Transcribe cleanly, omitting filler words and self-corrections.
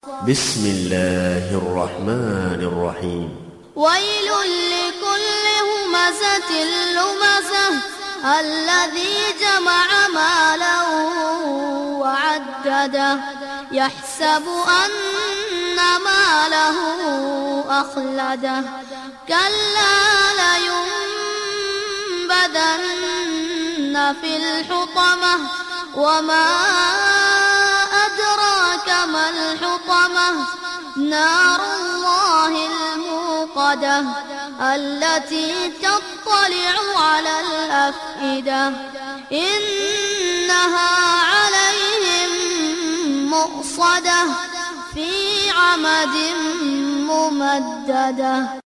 بسم الله الرحمن الرحيم. ويل لكل همزة لمزة الذي جمع مالا وعدده يحسب أن ماله أخلده كلا لينبذن في الحطمة وما أدراك ما الحطمة نار الله الموقدة التي تطلع على الأفئدة إنها عليهم مؤصدة في عمد ممددة.